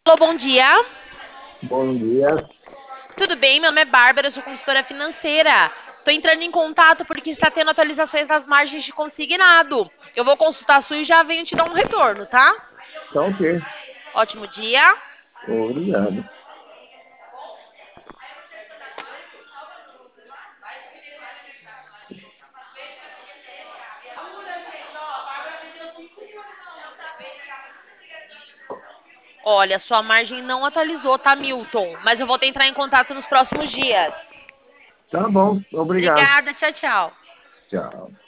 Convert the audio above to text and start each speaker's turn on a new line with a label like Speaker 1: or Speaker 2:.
Speaker 1: Alô, bom dia.
Speaker 2: Bom dia.
Speaker 1: Tudo bem? Meu nome é Bárbara, eu sou consultora financeira. Estou entrando em contato porque está tendo atualizações das margens de consignado. Eu vou consultar a sua e já venho te dar um retorno, tá?
Speaker 2: Tá ok.
Speaker 1: Ótimo dia.
Speaker 2: Obrigado.
Speaker 1: Olha, sua margem não atualizou, tá, Milton? Mas eu vou tentar em contato nos próximos dias.
Speaker 2: Tá bom. Obrigado.
Speaker 1: Obrigada, tchau, tchau.
Speaker 2: Tchau.